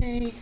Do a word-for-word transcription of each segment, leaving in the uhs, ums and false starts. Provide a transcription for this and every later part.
Okay.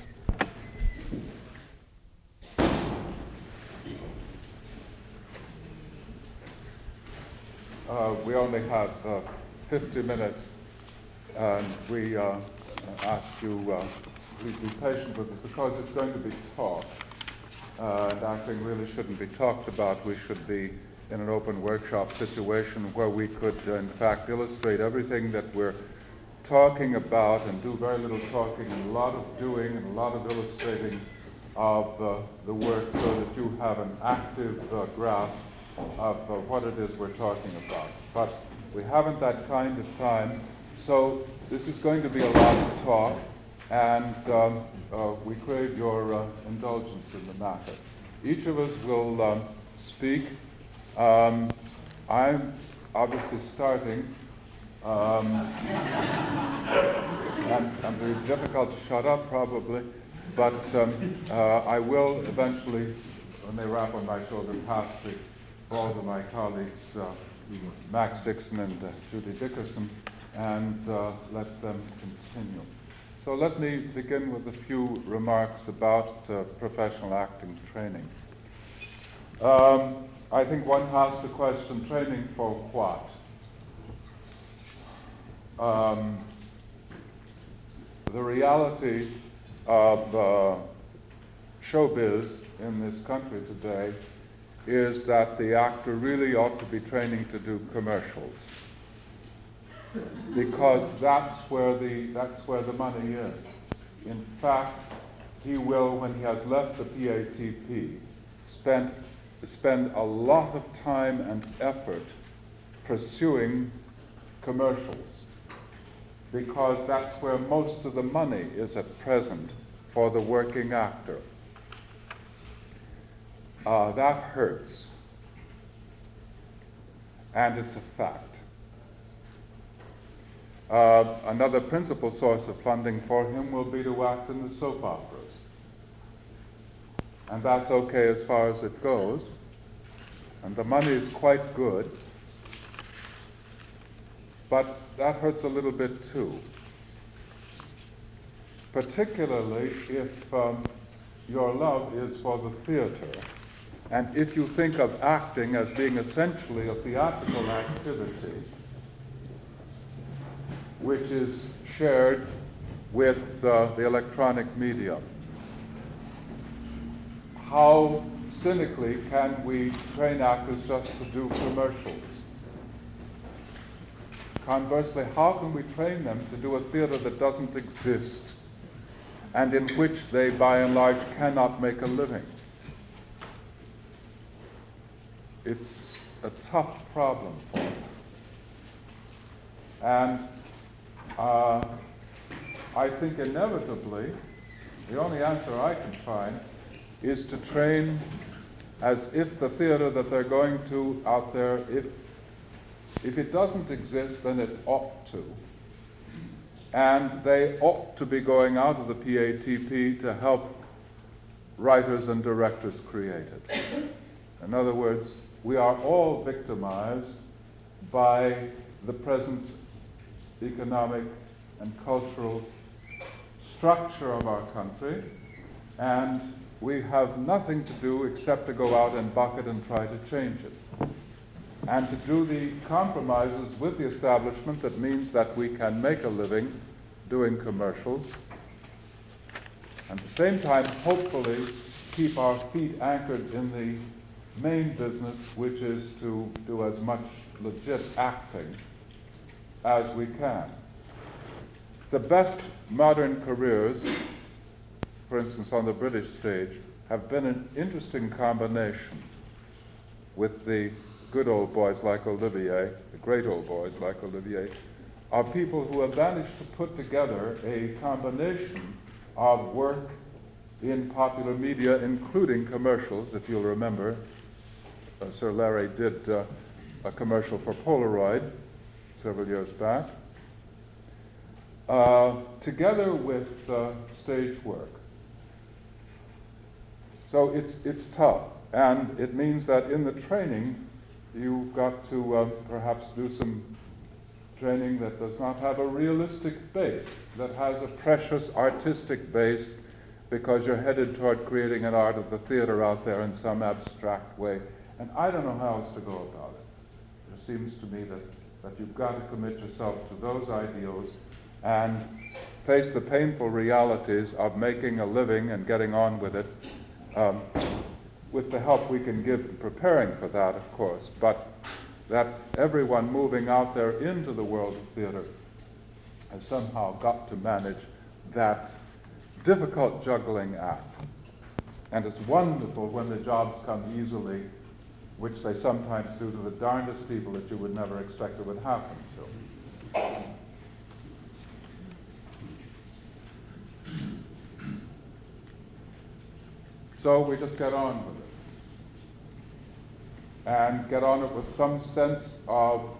Uh, we only have uh, fifty minutes, and we uh, ask you uh, please be patient with it because it's going to be taught, uh, and acting really shouldn't be talked about. We should be in an open workshop situation where we could, uh, in fact, illustrate everything that we're talking about and do very little talking and a lot of doing and a lot of illustrating of uh, the work so that you have an active uh, grasp of uh, what it is we're talking about. But we haven't that kind of time, so this is going to be a lot of talk, and um, uh, we crave your uh, indulgence in the matter. Each of us will um, speak. Um, I'm obviously starting. Um, and, and it'll be difficult to shut up probably, but um, uh, I will eventually, when they rap on my shoulder, pass the ball to my colleagues, uh, Max Dixon and uh, Judy Dickerson, and uh, let them continue. So let me begin with a few remarks about uh, professional acting training. Um, I think one has to question training for what? Um, the reality of uh, showbiz in this country today is that the actor really ought to be training to do commercials, because that's where the that's where the money is. In fact, he will, when he has left the P A T P, spend spend a lot of time and effort pursuing commercials, because that's where most of the money is at present for the working actor. Uh, that hurts, and it's a fact. Uh, another principal source of funding for him will be to act in the soap operas, and that's okay as far as it goes, and the money is quite good, but that hurts a little bit too, particularly if um, your love is for the theater, and if you think of acting as being essentially a theatrical activity, which is shared with uh, the electronic medium. How cynically can we train actors just to do commercials? Conversely, how can we train them to do a theater that doesn't exist and in which they, by and large, cannot make a living? It's a tough problem for us. And uh, I think inevitably, the only answer I can find is to train as if the theater that they're going to out there, if If it doesn't exist, then it ought to. And they ought to be going out of the P A T P to help writers and directors create it. In other words, we are all victimized by the present economic and cultural structure of our country, and we have nothing to do except to go out and buck it and try to change it. And to do the compromises with the establishment that means that we can make a living doing commercials, and at the same time, hopefully, keep our feet anchored in the main business, which is to do as much legit acting as we can. The best modern careers, for instance, on the British stage, have been an interesting combination with the good old boys like Olivier, the great old boys like Olivier, are people who have managed to put together a combination of work in popular media, including commercials. If you'll remember, uh, Sir Larry did uh, a commercial for Polaroid several years back, uh, together with uh, stage work. So it's, it's tough, and it means that in the training, you've got to uh, perhaps do some training that does not have a realistic base, that has a precious artistic base, because you're headed toward creating an art of the theater out there in some abstract way. And I don't know how else to go about it. It seems to me that, that you've got to commit yourself to those ideals and face the painful realities of making a living and getting on with it, um, with the help we can give in preparing for that, of course, but that everyone moving out there into the world of theater has somehow got to manage that difficult juggling act. And it's wonderful when the jobs come easily, which they sometimes do to the darndest people that you would never expect it would happen to. So we just get on with it. And get on it with some sense of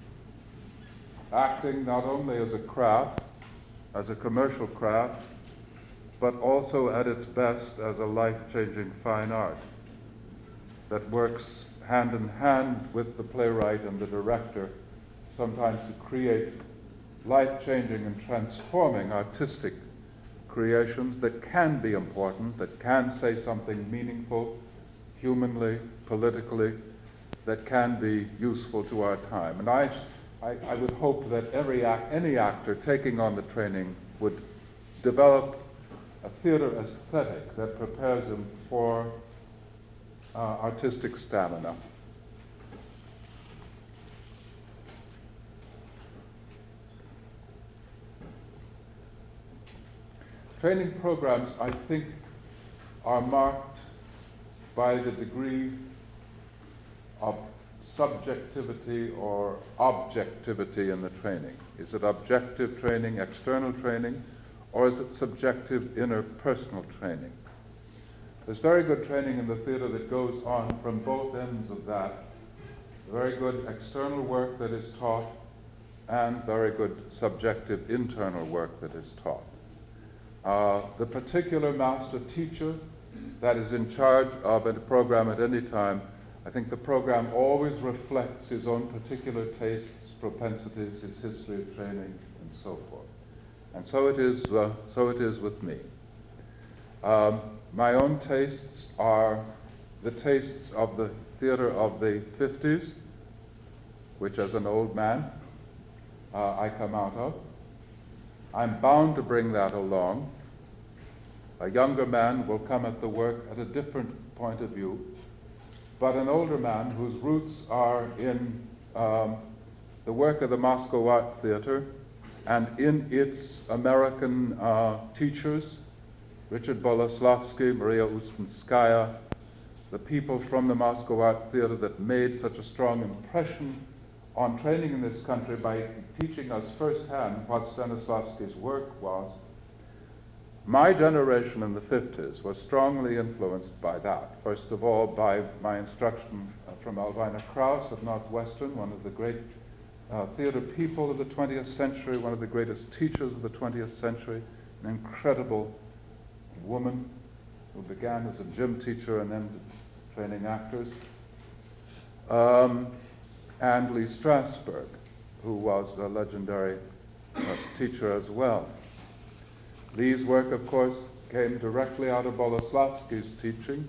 acting not only as a craft, as a commercial craft, but also at its best as a life-changing fine art that works hand in hand with the playwright and the director, sometimes to create life-changing and transforming artistic creations that can be important, that can say something meaningful, humanly, politically, that can be useful to our time. And I, I, I would hope that every act, any actor taking on the training would develop a theater aesthetic that prepares him for uh, artistic stamina. Training programs, I think, are marked by the degree of subjectivity or objectivity in the training. Is it objective training, external training, or is it subjective interpersonal training? There's very good training in the theater that goes on from both ends of that. Very good external work that is taught, and very good subjective internal work that is taught. Uh, the particular master teacher that is in charge of a program at any time, I think the program always reflects his own particular tastes, propensities, his history of training, and so forth. And so it is, uh, so it is with me. Um, my own tastes are the tastes of the theater of the fifties, which as an old man uh, I come out of. I'm bound to bring that along. A younger man will come at the work at a different point of view, but an older man whose roots are in um, the work of the Moscow Art Theater and in its American uh, teachers, Richard Boleslavsky, Maria Uspenskaya, the people from the Moscow Art Theater that made such a strong impression on training in this country by teaching us firsthand what Stanislavski's work was. My generation in the fifties was strongly influenced by that. First of all, by my instruction from Alvina Krauss of Northwestern, one of the great uh, theater people of the twentieth century, one of the greatest teachers of the twentieth century, an incredible woman who began as a gym teacher and then training actors. Um, and Lee Strasberg, who was a legendary uh, teacher as well. Lee's work, of course, came directly out of Boleslavsky's teaching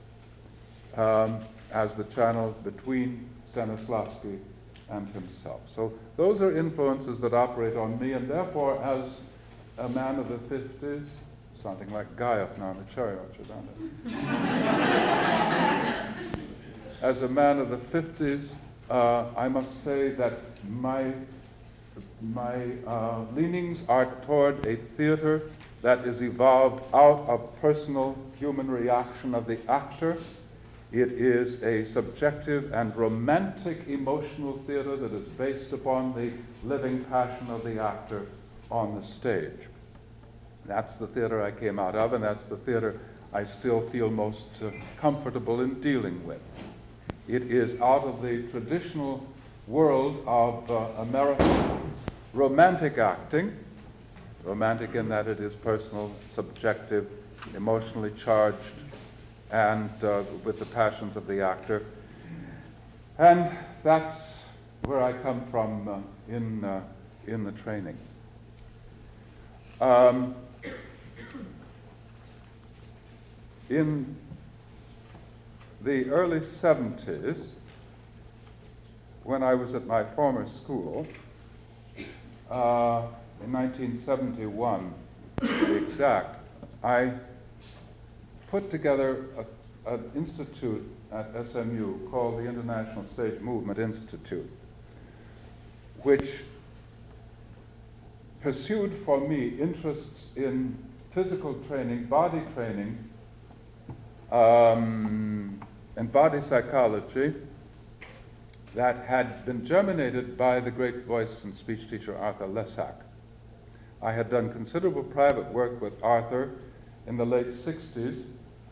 um, as the channel between Stanislavski and himself. So those are influences that operate on me, and therefore, as a man of the fifties, something like Gaev now in the cherry orchard, aren't it? As a man of the fifties, uh, I must say that my my uh, leanings are toward a theater that is evolved out of personal human reaction of the actor. It is a subjective and romantic emotional theater that is based upon the living passion of the actor on the stage. That's the theater I came out of, and that's the theater I still feel most uh, comfortable in dealing with. It is out of the traditional world of uh, American romantic acting, romantic in that it is personal, subjective, emotionally charged, and uh, with the passions of the actor. And that's where I come from uh, in, uh, in the training. Um, in the early seventies, when I was at my former school, uh, in nineteen seventy-one, to be exact, I put together a, an institute at S M U called the International Stage Movement Institute, which pursued for me interests in physical training, body training, um, and body psychology that had been germinated by the great voice and speech teacher Arthur Lessac. I had done considerable private work with Arthur in the late sixties.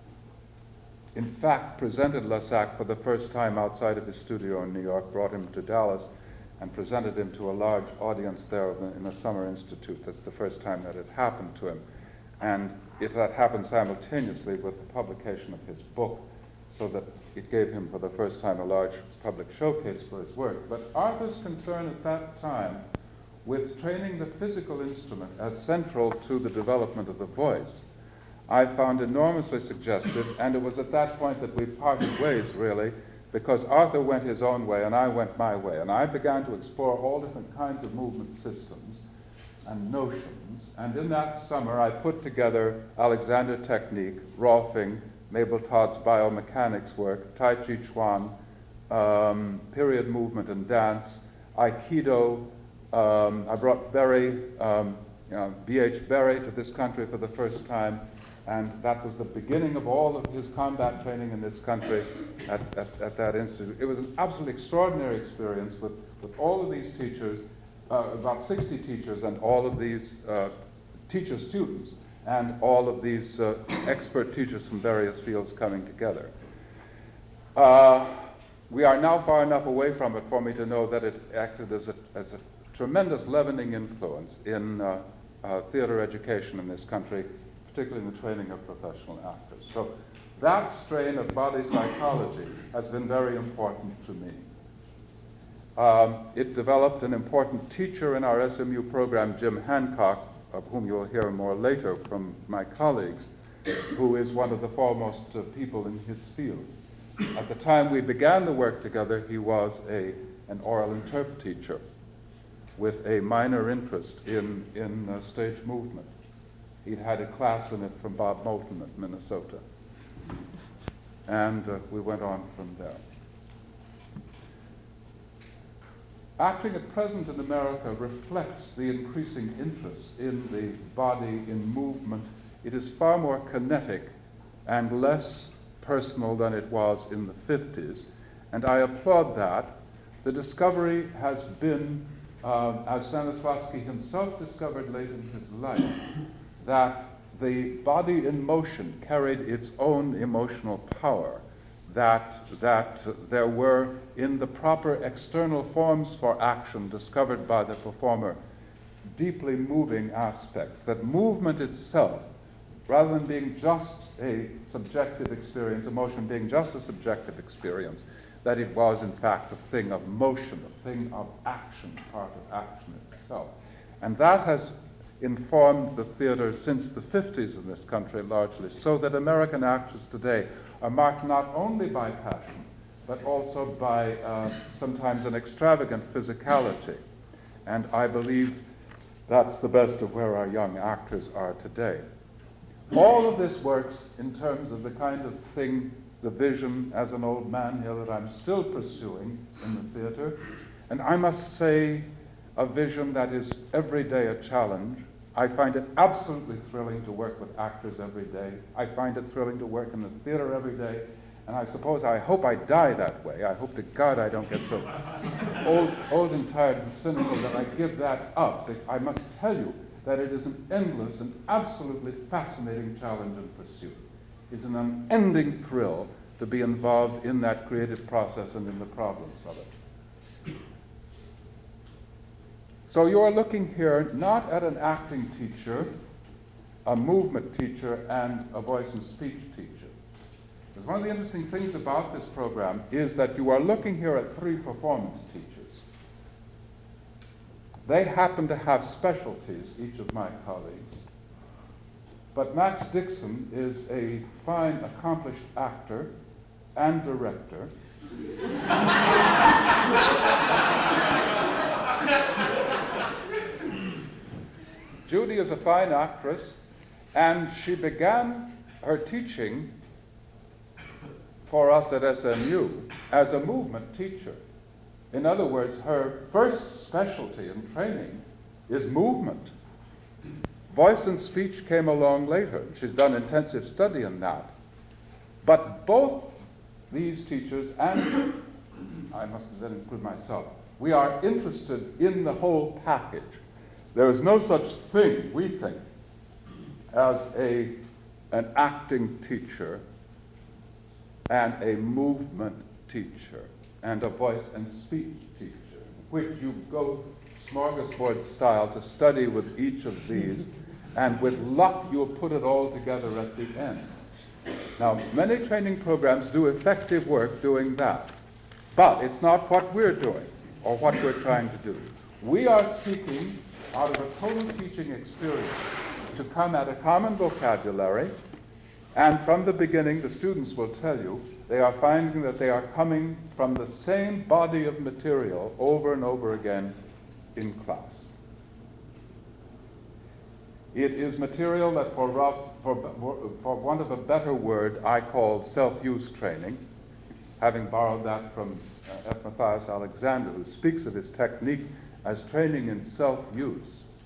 In fact, presented Lessac for the first time outside of his studio in New York, brought him to Dallas, and presented him to a large audience there in the Summer Institute. That's the first time that it happened to him. And it that happened simultaneously with the publication of his book, so that it gave him for the first time a large public showcase for his work. But Arthur's concern at that time with training the physical instrument as central to the development of the voice, I found enormously suggestive, and it was at that point that we parted ways, really, because Arthur went his own way and I went my way, and I began to explore all different kinds of movement systems and notions, and in that summer I put together Alexander Technique, Rolfing, Mabel Todd's biomechanics work, Tai Chi Chuan, um, period movement and dance, Aikido. Um, I brought Berry, um, you know, B H Berry to this country for the first time, and that was the beginning of all of his combat training in this country at, at, at that institute. It was an absolutely extraordinary experience with, with all of these teachers, uh, about sixty teachers, and all of these uh, teacher students, and all of these uh, expert teachers from various fields coming together. Uh, we are now far enough away from it for me to know that it acted as a, as a tremendous leavening influence in uh, uh, theater education in this country, particularly in the training of professional actors. So that strain of body psychology has been very important to me. Um, it developed an important teacher in our S M U program, Jim Hancock, of whom you'll hear more later from my colleagues, who is one of the foremost uh, people in his field. At the time we began the work together, he was a, an oral interp teacher with a minor interest in, in uh, stage movement. He'd had a class in it from Bob Moulton at Minnesota. And uh, we went on from there. Acting at present in America reflects the increasing interest in the body, in movement. It is far more kinetic and less personal than it was in the fifties, and I applaud that. The discovery has been, uh, as Stanislavski himself discovered late in his life, that the body in motion carried its own emotional power, that, that there were, in the proper external forms for action discovered by the performer, deeply moving aspects, that movement itself, rather than being just a subjective experience, emotion being just a subjective experience, that it was in fact a thing of motion, a thing of action, part of action itself. And that has informed the theater since the fifties in this country largely, so that American actors today are marked not only by passion, but also by uh, sometimes an extravagant physicality. And I believe that's the best of where our young actors are today. All of this works in terms of the kind of thing, the vision as an old man here, that I'm still pursuing in the theater. And I must say, a vision that is every day a challenge. I find it absolutely thrilling to work with actors every day. I find it thrilling to work in the theater every day. And I suppose, I hope I die that way. I hope to God I don't get so old, old and tired and cynical that I give that up. I must tell you that it is an endless and absolutely fascinating challenge and pursuit. It's an unending thrill to be involved in that creative process and in the problems of it. So you are looking here not at an acting teacher, a movement teacher, and a voice and speech teacher. Because one of the interesting things about this program is that you are looking here at three performance teachers. They happen to have specialties, each of my colleagues. But Max Dixon is a fine, accomplished actor and director. Judy is a fine actress, and she began her teaching for us at S M U as a movement teacher. In other words, her first specialty in training is movement. Voice and speech came along later. She's done intensive study in that. But both these teachers, and I must then include myself, we are interested in the whole package. There is no such thing, we think, as a, an acting teacher and a movement teacher and a voice and speech teacher, which you go smorgasbord style to study with each of these, and with luck you'll put it all together at the end. Now, many training programs do effective work doing that, but it's not what we're doing or what we're trying to do. We are seeking, out of a total teaching experience, to come at a common vocabulary, and from the beginning, the students will tell you, they are finding that they are coming from the same body of material over and over again in class. It is material that, for, rough, for, for want of a better word, I call self-use training, having borrowed that from uh, F. Matthias Alexander, who speaks of his technique as training in self-use.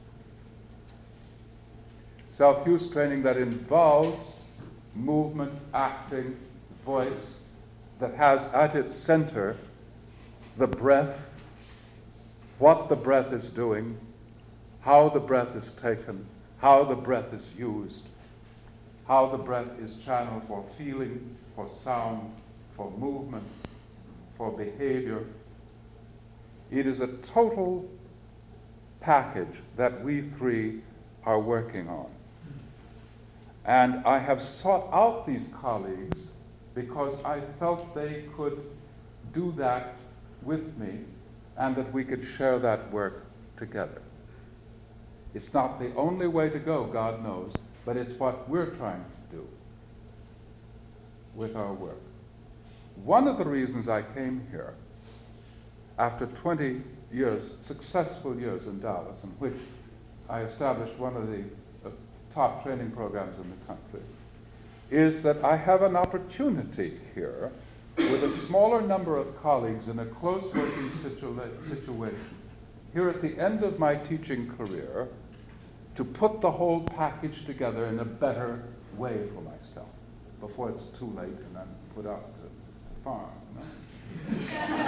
Self-use training that involves movement, acting, voice, that has at its center the breath, what the breath is doing, how the breath is taken, how the breath is used, how the breath is channeled for feeling, for sound, for movement, for behavior. It is a total package that we three are working on. And I have sought out these colleagues because I felt they could do that with me and that we could share that work together. It's not the only way to go, God knows, but it's what we're trying to do with our work. One of the reasons I came here after twenty years, successful years in Dallas, in which I established one of the uh, top training programs in the country, is that I have an opportunity here with a smaller number of colleagues in a close working situa- situation, here at the end of my teaching career, to put the whole package together in a better way for myself before it's too late and I'm put out to the farm. You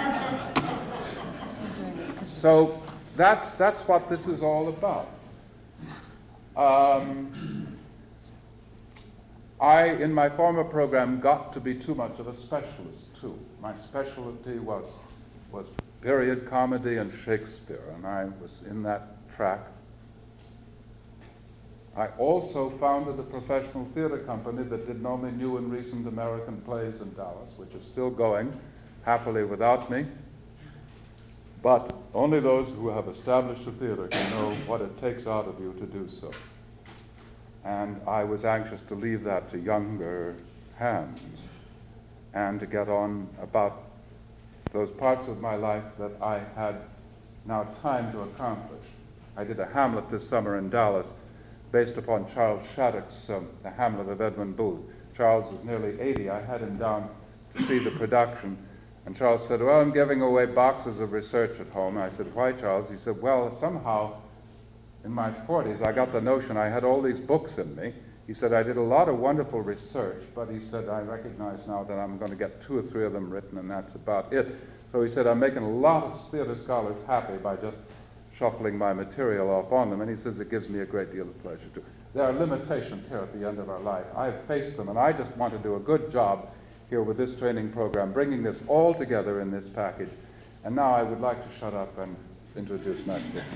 know? So that's, that's what this is all about. Um, I, in my former program, got to be too much of a specialist, too. My specialty was, was period comedy and Shakespeare, and I was in that track. I also founded a professional theater company that did only new and recent American plays in Dallas, which is still going, happily without me. But only those who have established a theater can know what it takes out of you to do so. And I was anxious to leave that to younger hands and to get on about those parts of my life that I had now time to accomplish. I did a Hamlet this summer in Dallas based upon Charles Shattuck's um, The Hamlet of Edwin Booth. Charles is nearly eighty. I had him down to see the production. And Charles said, well, I'm giving away boxes of research at home. I said, why, Charles? He said, well, somehow in my forties, I got the notion I had all these books in me. He said, I did a lot of wonderful research, but he said, I recognize now that I'm going to get two or three of them written, and that's about it. So he said, I'm making a lot of theater scholars happy by just shuffling my material off on them, and he says it gives me a great deal of pleasure too. There are limitations here at the end of our life. I've faced them, and I just want to do a good job here with this training program, bringing this all together in this package. And now I would like to shut up and introduce Max Dixon.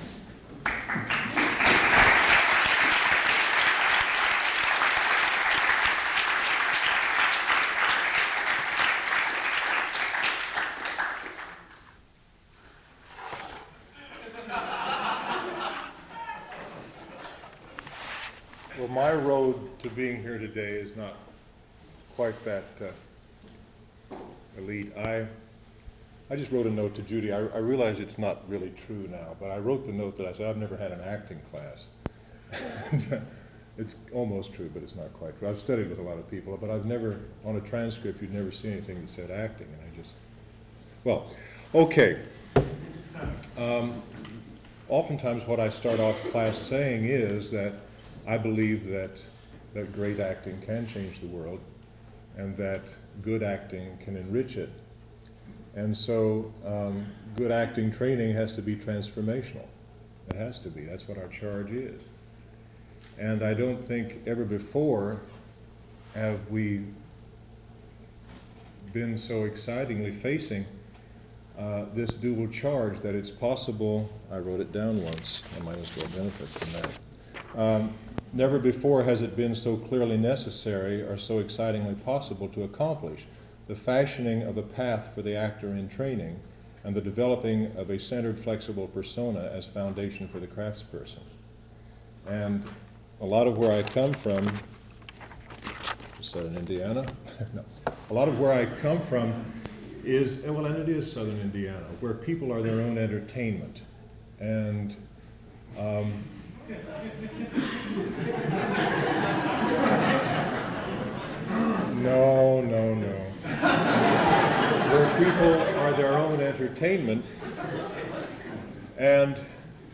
of being here today is not quite that uh, elite. I I just wrote a note to Judy. I, I realize it's not really true now, but I wrote the note that I said I've never had an acting class. It's almost true, but it's not quite true. I've studied with a lot of people, but I've never, on a transcript, you'd never see anything that said acting, and I just, well, okay. Um, oftentimes what I start off class saying is that I believe that, that great acting can change the world, and that good acting can enrich it. And so um, good acting training has to be transformational. It has to be. That's what our charge is. And I don't think ever before have we been so excitingly facing uh, this dual charge that it's possible, I wrote it down once, I might as well benefit from that. Um, never before has it been so clearly necessary or so excitingly possible to accomplish the fashioning of a path for the actor in training and the developing of a centered, flexible persona as foundation for the craftsperson. And a lot of where I come from, Southern Indiana, no, a lot of where I come from is, well, and it is Southern Indiana, where people are their own entertainment. And um, no, no, no. Where people are their own entertainment, and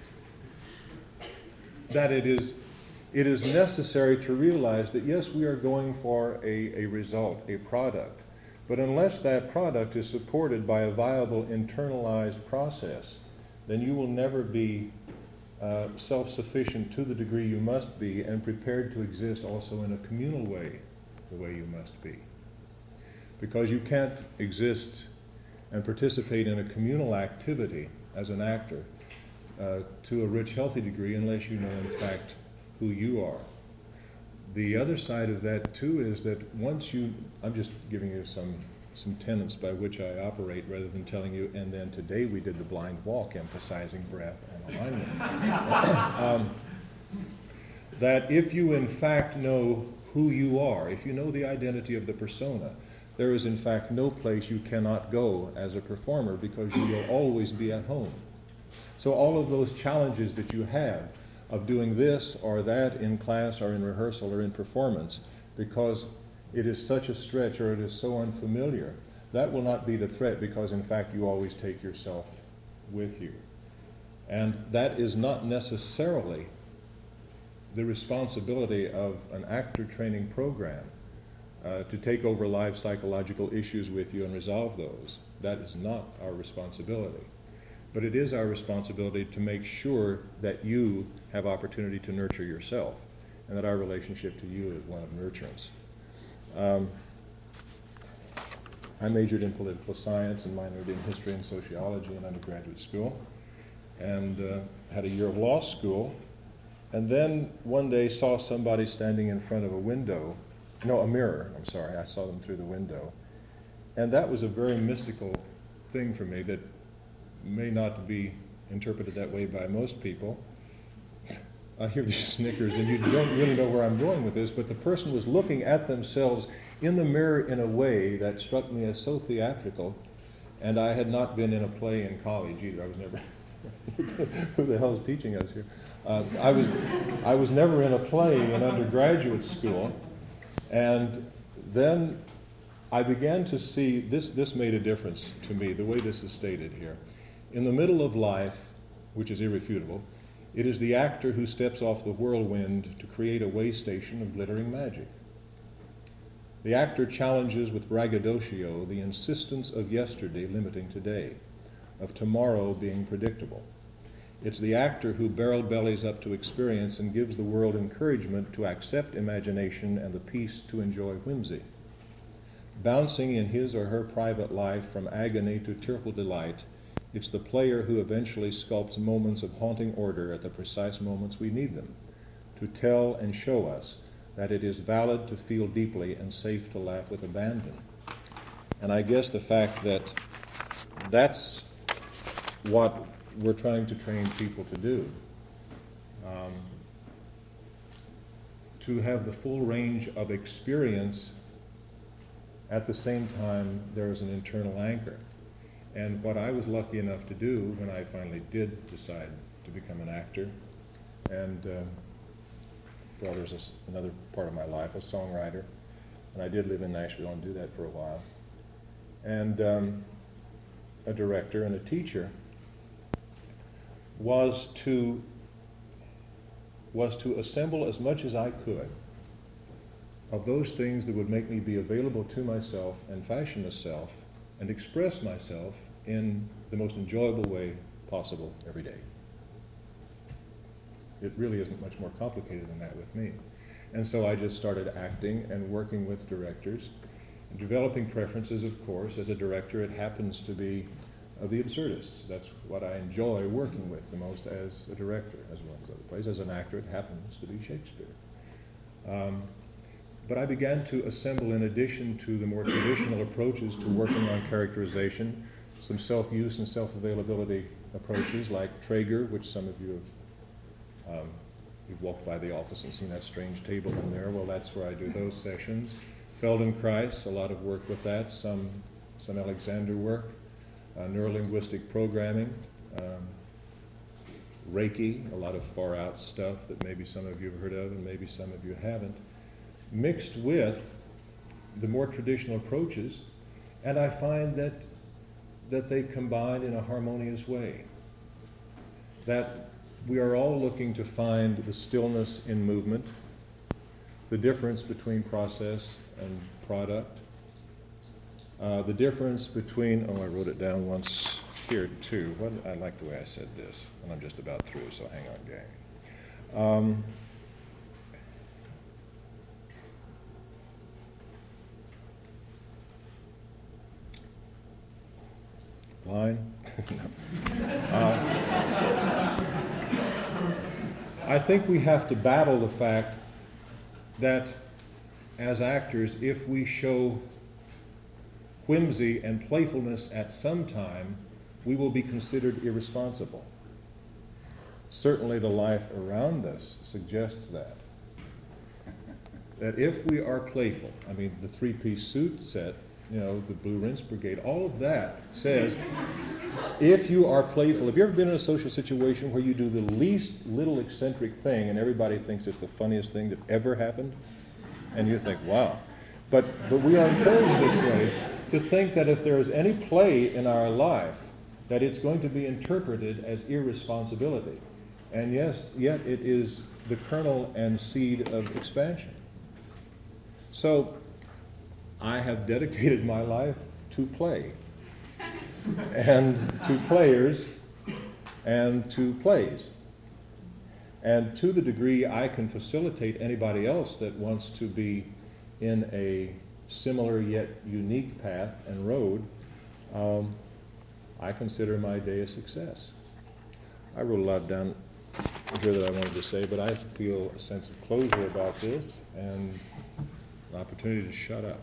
that it is It is necessary to realize that, yes, we are going for a, a result, a product, but unless that product is supported by a viable internalized process, then you will never be uh, self-sufficient to the degree you must be and prepared to exist also in a communal way, the way you must be. Because you can't exist and participate in a communal activity as an actor uh, to a rich, healthy degree unless you know, in fact, who you are. The other side of that too is that once you, I'm just giving you some some tenets by which I operate rather than telling you, and then today we did the blind walk emphasizing breath and alignment. um, that if you in fact know who you are, if you know the identity of the persona, there is in fact no place you cannot go as a performer because you will always be at home. So all of those challenges that you have of doing this or that in class or in rehearsal or in performance, because it is such a stretch or it is so unfamiliar, that will not be the threat because in fact you always take yourself with you. And that is not necessarily the responsibility of an actor training program uh, to take over live psychological issues with you and resolve those. That is not our responsibility. But it is our responsibility to make sure that you have opportunity to nurture yourself and that our relationship to you is one of nurturance. Um, I majored in political science and minored in history and sociology in undergraduate school and uh, had a year of law school, and then one day saw somebody standing in front of a window, no, a mirror, I'm sorry, I saw them through the window. And that was a very mystical thing for me that may not be interpreted that way by most people. I hear these snickers, and you don't really know where I'm going with this, but the person was looking at themselves in the mirror in a way that struck me as so theatrical, and I had not been in a play in college either. I was never, who the hell is teaching us here? Uh, I was, I was never in a play in undergraduate school, and then I began to see, this, this made a difference to me, the way this is stated here. In the middle of life, which is irrefutable, it is the actor who steps off the whirlwind to create a way station of glittering magic. The actor challenges with braggadocio the insistence of yesterday limiting today, of tomorrow being predictable. It's the actor who barrel bellies up to experience and gives the world encouragement to accept imagination and the peace to enjoy whimsy. Bouncing in his or her private life from agony to tearful delight, it's the player who eventually sculpts moments of haunting order at the precise moments we need them, to tell and show us that it is valid to feel deeply and safe to laugh with abandon. And I guess the fact that that's what we're trying to train people to do. Um, to have the full range of experience. At the same time, there is an internal anchor. And what I was lucky enough to do when I finally did decide to become an actor, and uh, well, there's this, another part of my life, a songwriter, and I did live in Nashville and do that for a while, and um, a director and a teacher, was to was to assemble as much as I could of those things that would make me be available to myself and fashion a self and express myself in the most enjoyable way possible every day. It really isn't much more complicated than that with me. And so I just started acting and working with directors, and developing preferences, of course. As a director, it happens to be of the absurdists. That's what I enjoy working with the most as a director, as well as other plays. As an actor, it happens to be Shakespeare. Um, but I began to assemble, in addition to the more traditional approaches to working on characterization, some self-use and self-availability approaches like Traeger, which some of you have, um, you've walked by the office and seen that strange table in there. Well, that's where I do those sessions. Feldenkrais, a lot of work with that, some, some Alexander work. Uh, neurolinguistic programming, um, Reiki, a lot of far-out stuff that maybe some of you have heard of and maybe some of you haven't, mixed with the more traditional approaches, and I find that that they combine in a harmonious way. That we are all looking to find the stillness in movement, the difference between process and product, Uh, the difference between, oh, I wrote it down once here too. What, I like the way I said this, and I'm just about through, so hang on, gang. Um, line? uh, I think we have to battle the fact that as actors, if we show whimsy and playfulness at some time, we will be considered irresponsible. Certainly the life around us suggests that. That if we are playful, I mean, the three-piece suit set, you know, the Blue Rinse Brigade, all of that says, if you are playful, have you ever been in a social situation where you do the least little eccentric thing and everybody thinks it's the funniest thing that ever happened? And you think, wow. But, but we are encouraged this way to think that if there is any play in our life, that it's going to be interpreted as irresponsibility. And yes, yet it is the kernel and seed of expansion. So I have dedicated my life to play, and to players, and to plays. And to the degree I can facilitate anybody else that wants to be in a similar yet unique path and road, um, I consider my day a success. I wrote a lot down here that I wanted to say, but I feel a sense of closure about this and an opportunity to shut up.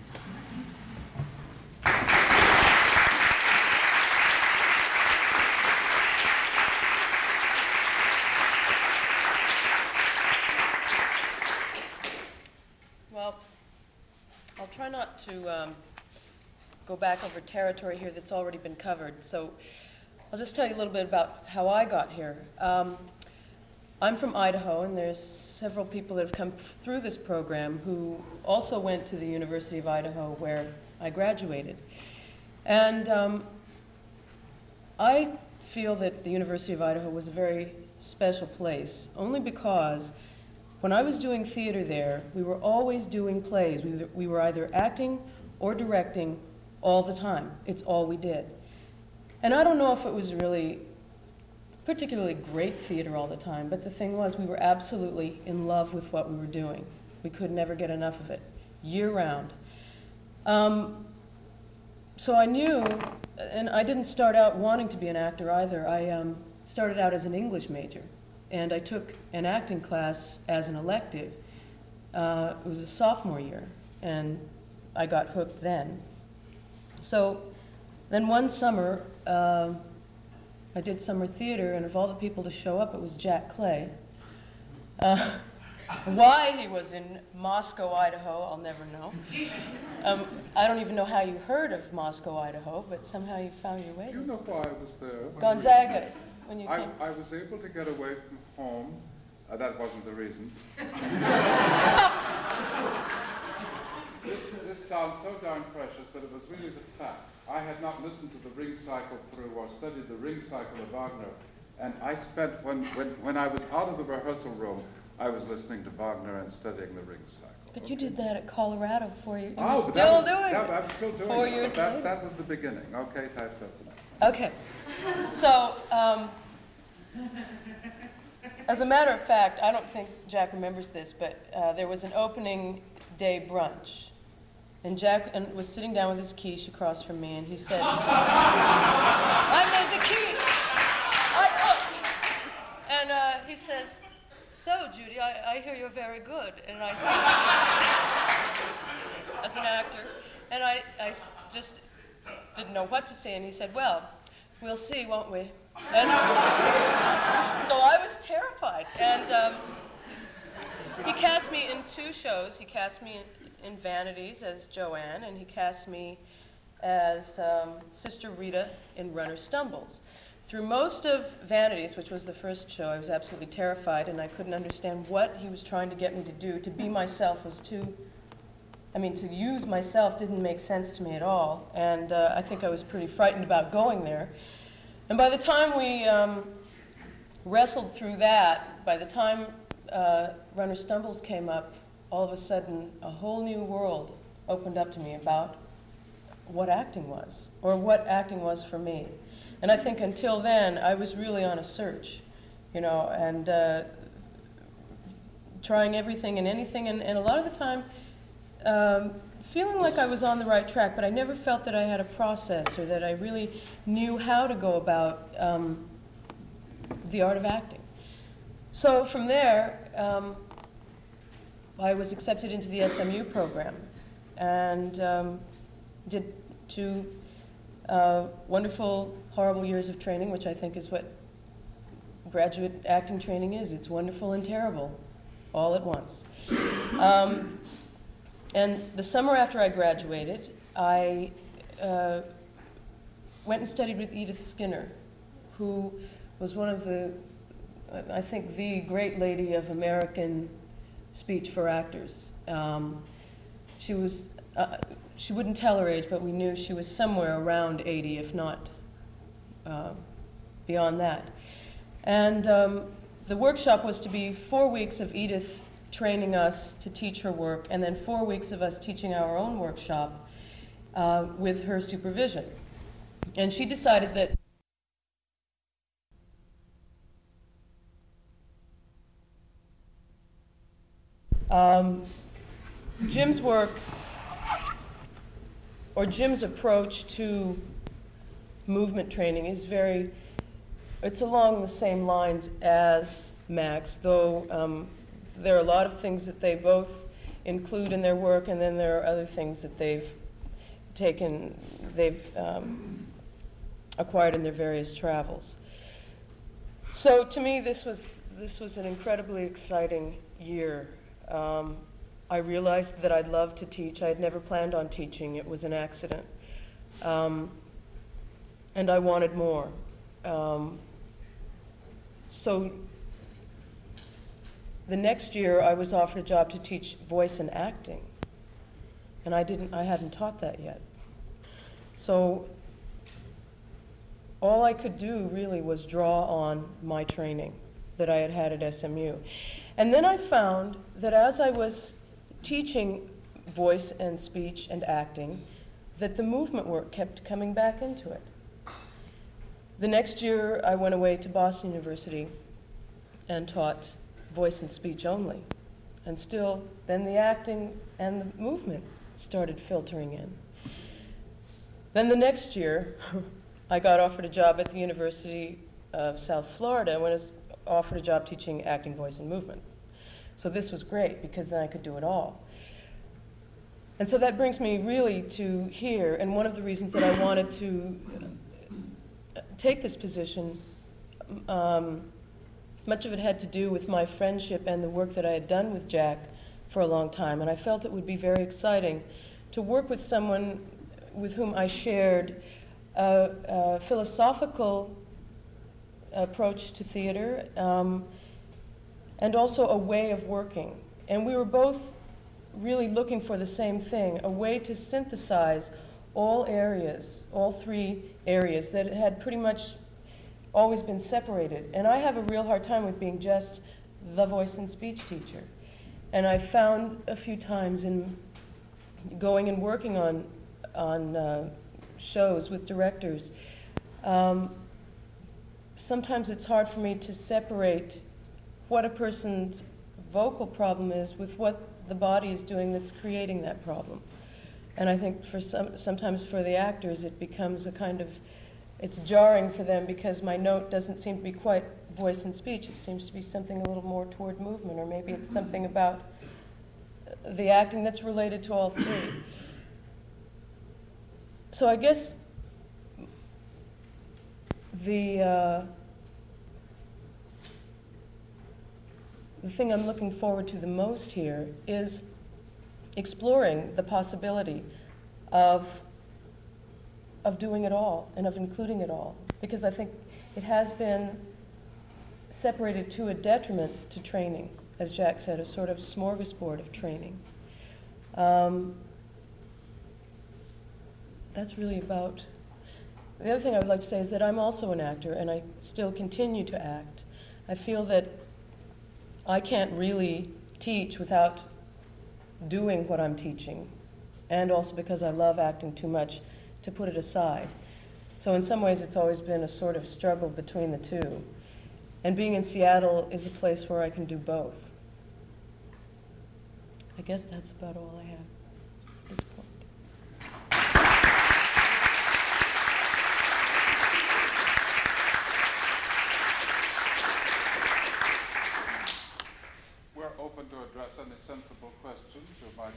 Well, I'll try not to um, go back over territory here that's already been covered. So I'll just tell you a little bit about how I got here. Um, I'm from Idaho, and there's several people that have come through this program who also went to the University of Idaho, where I graduated. And um, I feel that the University of Idaho was a very special place, only because when I was doing theater there, we were always doing plays. We, we were either acting or directing all the time. It's all we did. And I don't know if it was really particularly great theater all the time, but the thing was, we were absolutely in love with what we were doing. We could never get enough of it, year-round. Um, so I knew, and I didn't start out wanting to be an actor either. I um, started out as an English major, and I took an acting class as an elective. Uh, it was a sophomore year, and I got hooked then. So then one summer, uh, I did summer theater, and of all the people to show up, it was Jack Clay. Uh, Why he was in Moscow, Idaho, I'll never know. Um, I don't even know how you heard of Moscow, Idaho, but somehow you found your way. Do you know why I was there? Gonzaga, when you I, came. I was able to get away from home. Uh, that wasn't the reason. this, this sounds so darn precious, but it was really the fact. I had not listened to the ring cycle through or studied the ring cycle of Wagner, and I spent, when, when, when I was out of the rehearsal room, I was listening to Wagner and studying the ring cycle. But okay? you did that at Colorado for you. Oh, You're but still that was, doing that, it. I'm still doing Four it. years but that, later. that was the beginning. Okay, that, that's enough. Okay. So, um, as a matter of fact, I don't think Jack remembers this, but uh, there was an opening day brunch. And Jack and was sitting down with his quiche across from me, and he said, I made the quiche. I cooked. And uh, he says, so, Judy, I, I hear you're very good. And I said, as an actor, and I, I just didn't know what to say, and he said, well, we'll see, won't we? And so I was terrified. And um, he cast me in two shows. He cast me in, in Vanities as Joanne, and he cast me as um, Sister Rita in Runner Stumbles. Through most of Vanities, which was the first show, I was absolutely terrified, and I couldn't understand what he was trying to get me to do. To be myself was too, I mean, to use myself didn't make sense to me at all, and uh, I think I was pretty frightened about going there. And by the time we um, wrestled through that, by the time uh, Runner Stumbles came up, all of a sudden a whole new world opened up to me about what acting was, or what acting was for me. And I think until then, I was really on a search, you know, and uh, trying everything and anything, and, and a lot of the time um, feeling like I was on the right track, but I never felt that I had a process or that I really knew how to go about um, the art of acting. So from there, um, I was accepted into the S M U program and um, did two uh, wonderful, horrible years of training, which I think is what graduate acting training is. It's wonderful and terrible, all at once. Um, and the summer after I graduated, I uh, went and studied with Edith Skinner, who was one of the, I think, the great lady of American speech for actors. Um, she was, uh, she wouldn't tell her age, but we knew she was somewhere around eighty, if not uh, beyond that. And um, the workshop was to be four weeks of Edith training us to teach her work, and then four weeks of us teaching our own workshop uh, with her supervision. And she decided that um, Jim's work, or Jim's approach to movement training is very, it's along the same lines as Max, though um, there are a lot of things that they both include in their work, and then there are other things that they've taken, they've um, acquired in their various travels. So to me, this was, this was an incredibly exciting year. Um, I realized that I'd love to teach. I had never planned on teaching. It was an accident. Um, and I wanted more. Um, so the next year, I was offered a job to teach voice and acting. And I didn't, I hadn't taught that yet. So all I could do really was draw on my training that I had had at S M U. And then I found that as I was teaching voice and speech and acting, that the movement work kept coming back into it. The next year, I went away to Boston University and taught voice and speech only. And still, then the acting and the movement started filtering in. Then the next year, I got offered a job at the University of South Florida when I was offered a job teaching acting, voice, and movement. So this was great because then I could do it all. And so that brings me really to here, and one of the reasons that I wanted to take this position um, much of it had to do with my friendship and the work that I had done with Jack for a long time, and I felt it would be very exciting to work with someone with whom I shared a, a philosophical approach to theater, um, and also a way of working. And we were both really looking for the same thing, a way to synthesize all areas, all three areas that had pretty much always been separated. And I have a real hard time with being just the voice and speech teacher. And I found a few times in going and working on, on uh, shows with directors, um, sometimes it's hard for me to separate what a person's vocal problem is with what the body is doing that's creating that problem. And I think for some, sometimes for the actors it becomes a kind of, it's jarring for them because my note doesn't seem to be quite voice and speech. It seems to be something a little more toward movement, or maybe it's something about the acting that's related to all three. So I guess the uh, the thing I'm looking forward to the most here is exploring the possibility of of doing it all and of including it all, because I think it has been separated to a detriment to training, as Jack said, a sort of smorgasbord of training. Um, that's really about. The other thing I would like to say is that I'm also an actor, and I still continue to act. I feel that I can't really teach without doing what I'm teaching, and also because I love acting too much to put it aside. So in some ways it's always been a sort of struggle between the two. And being in Seattle is a place where I can do both. I guess that's about all I have at this point. We're open to address any sensible questions you might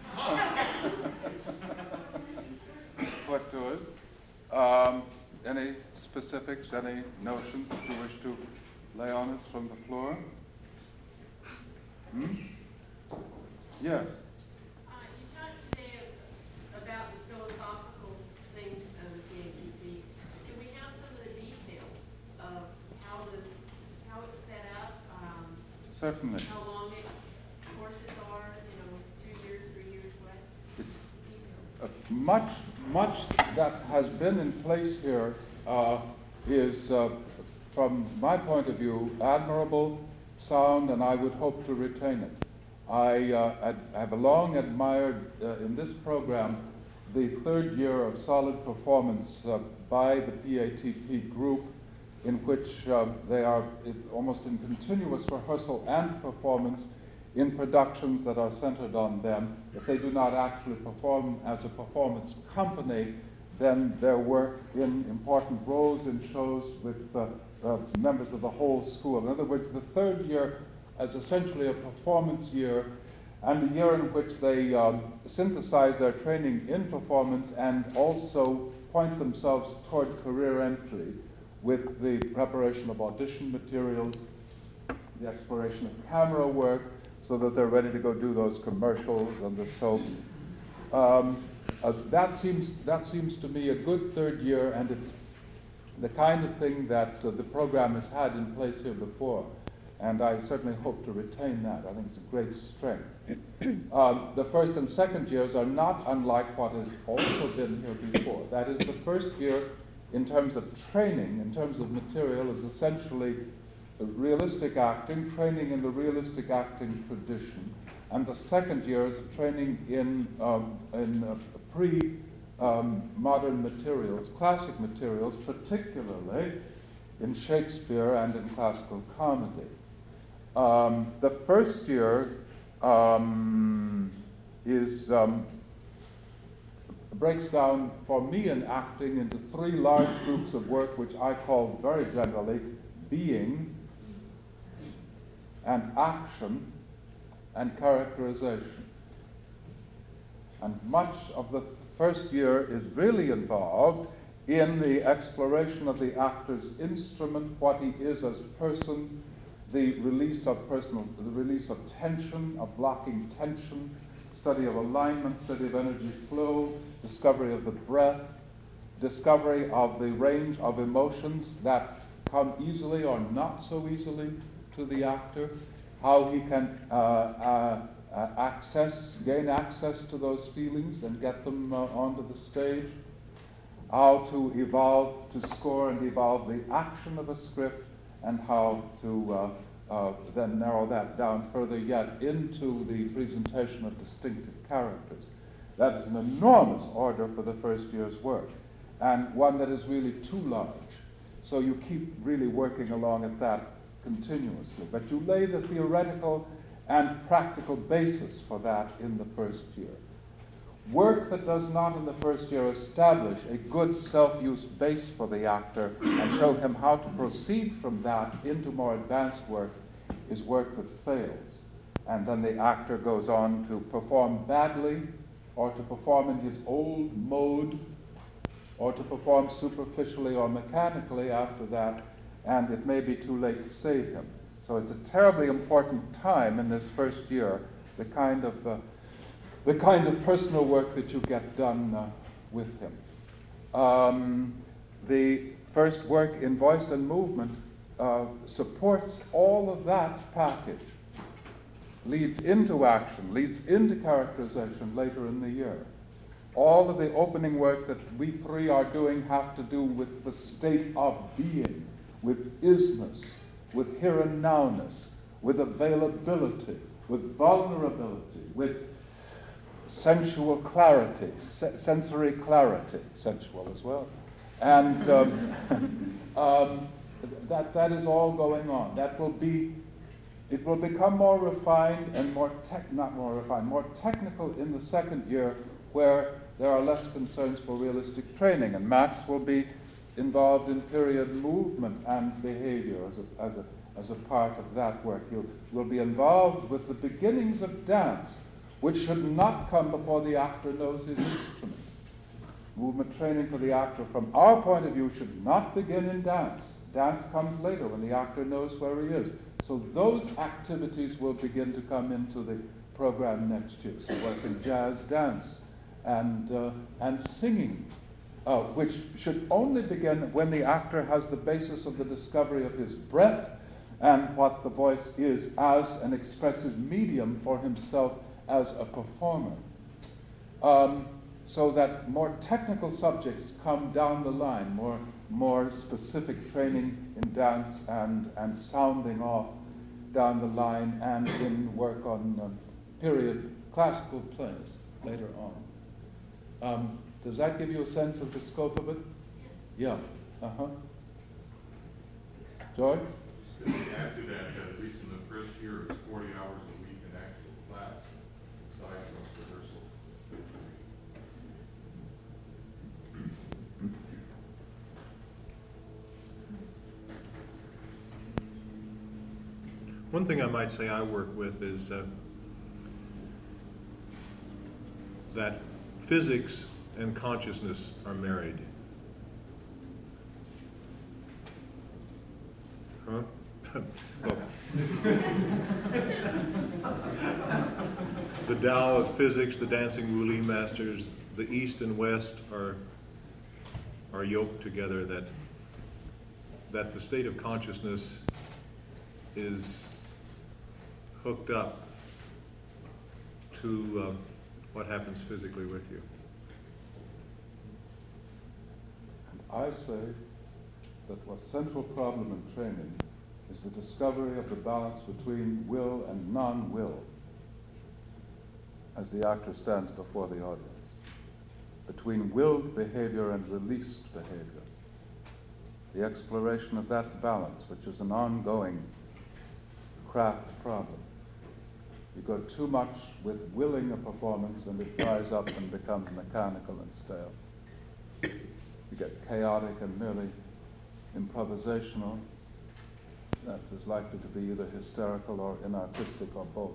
put to us. Um, any specifics, any notions that you wish to lay on us from the floor? Hmm? Yes. Uh, you talked today about the philosophical things of the A T P. Can we have some of the details of how the how it's set up? Um, Certainly. How long it courses are? You know, two years, three years, what? It's Details. uh, much, much that has been in place here uh, is, uh, from my point of view, admirable, sound, and I would hope to retain it. I uh, ad- have long admired uh, in this program the third year of solid performance uh, by the P A T P group, in which uh, they are it, almost in continuous rehearsal and performance in productions that are centered on them. If they do not actually perform as a performance company, then their work in important roles in shows with uh, uh, members of the whole school. In other words, the third year as essentially a performance year, and a year in which they um, synthesize their training in performance and also point themselves toward career entry with the preparation of audition materials, the exploration of camera work, so that they're ready to go do those commercials and the soaps. Um, uh, that seems that seems to me a good third year, and it's the kind of thing that uh, the program has had in place here before. And I certainly hope to retain that. I think it's a great strength. um, the first and second years are not unlike what has also been here before. That is, the first year, in terms of training, in terms of material, is essentially realistic acting, training in the realistic acting tradition. And the second year is training in, um, in uh, pre-modern um, materials, classic materials, particularly in Shakespeare and in classical comedy. Um, the first year um, is um, breaks down for me in acting into three large groups of work, which I call very generally being and action and characterization. And much of the first year is really involved in the exploration of the actor's instrument, what he is as a person, the release of personal, the release of tension, of blocking tension, study of alignment, study of energy flow, discovery of the breath, discovery of the range of emotions that come easily or not so easily to the actor, how he can uh, uh, uh, access, gain access to those feelings and get them uh, onto the stage, how to evolve, to score and evolve the action of a script, and how to uh, uh, then narrow that down further yet into the presentation of distinctive characters. That is an enormous order for the first year's work, and one that is really too large. So you keep really working along at that continuously. But you lay the theoretical and practical basis for that in the first year. Work that does not in the first year establish a good self-use base for the actor and show him how to proceed from that into more advanced work is work that fails. And then the actor goes on to perform badly, or to perform in his old mode, or to perform superficially or mechanically after that, and it may be too late to save him. So it's a terribly important time in this first year, the kind of uh, the kind of personal work that you get done uh, with him. Um, the first work in voice and movement uh, supports all of that package, leads into action, leads into characterization later in the year. All of the opening work that we three are doing have to do with the state of being, with isness, with here and nowness, with availability, with vulnerability, with sensual clarity, se- sensory clarity, sensual as well. And um, um, that, that is all going on. That will be, it will become more refined and more, tech, not more refined, more technical in the second year, where there are less concerns for realistic training, and Max will be involved in period movement and behavior as a, as a, as a part of that work. He will be involved with the beginnings of dance, which should not come before the actor knows his instrument. Movement training for the actor, from our point of view, should not begin in dance. Dance comes later when the actor knows where he is. So those activities will begin to come into the program next year. So work in jazz dance and, uh, and singing, uh, which should only begin when the actor has the basis of the discovery of his breath and what the voice is as an expressive medium for himself as a performer. Um, so that more technical subjects come down the line, more, more specific training in dance and, and sounding off down the line, and in work on um, period classical plays later on. Um, does that give you a sense of the scope of it? Yeah. Uh-huh. George? Just to add to that, at least in the first year, it's forty hours a week in actual class, aside from rehearsal. One thing I might say I work with is uh, that physics and consciousness are married. Huh? Well, the Tao of physics, the dancing Wuli masters, the East and West are are yoked together, that that the state of consciousness is hooked up to uh, what happens physically with you. And I say that what central problem in training is the discovery of the balance between will and non-will as the actor stands before the audience, between willed behavior and released behavior. The exploration of that balance, which is an ongoing craft problem. You go too much with willing a performance and it dries up and becomes mechanical and stale. You get chaotic and merely improvisational. That is likely to be either hysterical or inartistic or both.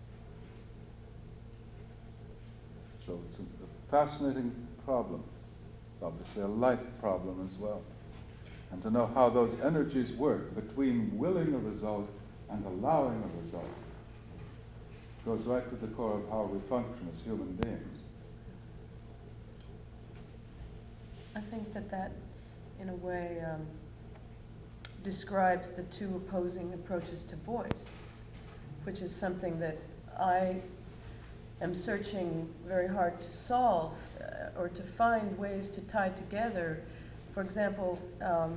So it's a fascinating problem. It's obviously a life problem as well. And to know how those energies work between willing a result and allowing a result goes right to the core of how we function as human beings. I think that that, in a way, um, describes the two opposing approaches to voice, which is something that I am searching very hard to solve uh, or to find ways to tie together. For example, um,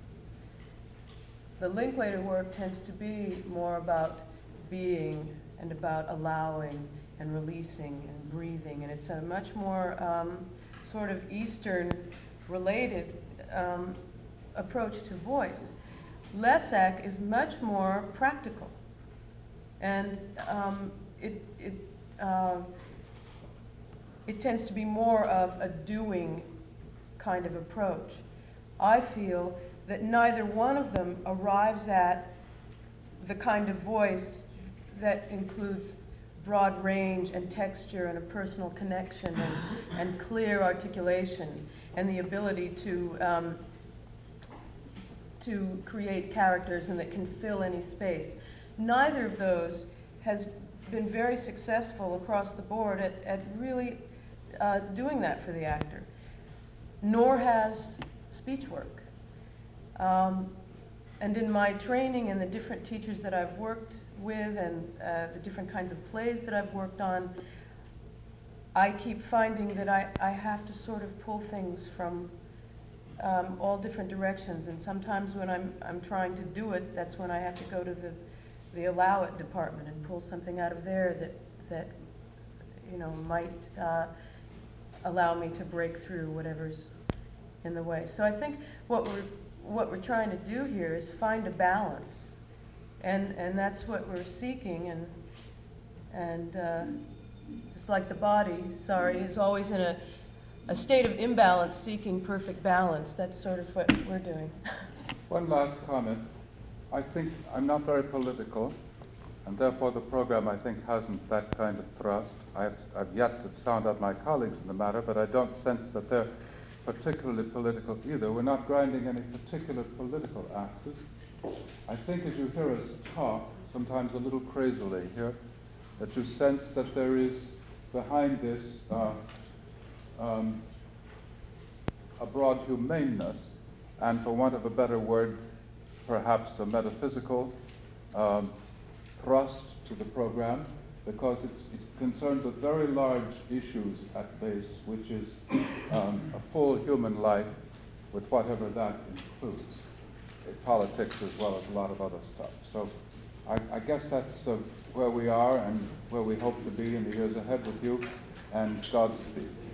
the Linklater work tends to be more about being and about allowing and releasing and breathing, and it's a much more um, sort of Eastern related um, approach to voice. Lesak is much more practical, and um, it, it, uh, it tends to be more of a doing kind of approach. I feel that neither one of them arrives at the kind of voice that includes broad range and texture and a personal connection and, and clear articulation and the ability to um, to create characters and that can fill any space. Neither of those has been very successful across the board at, at really uh, doing that for the actor, nor has speech work. Um, and in my training and the different teachers that I've worked with and uh, the different kinds of plays that I've worked on, I keep finding that I, I have to sort of pull things from um, all different directions, and sometimes when I'm, I'm trying to do it, that's when I have to go to the, the Allow It department and pull something out of there that, that you know, might uh, allow me to break through whatever's in the way. So I think what we're, what we're trying to do here is find a balance, and, and that's what we're seeking, and, and uh, just like the body, sorry, is always in a, a state of imbalance, seeking perfect balance. That's sort of what we're doing. One last comment. I think I'm not very political, and therefore the program, I think, hasn't that kind of thrust. I've, I've yet to sound out my colleagues in the matter, but I don't sense that they're particularly political either. We're not grinding any particular political axis. I think as you hear us talk, sometimes a little crazily here, that you sense that there is behind this uh, um, a broad humaneness, and for want of a better word, perhaps a metaphysical um, thrust to the program, because it's concerned with very large issues at base, which is um, a full human life with whatever that includes, politics as well as a lot of other stuff. So I, I guess that's uh, where we are and where we hope to be in the years ahead with you, and Godspeed.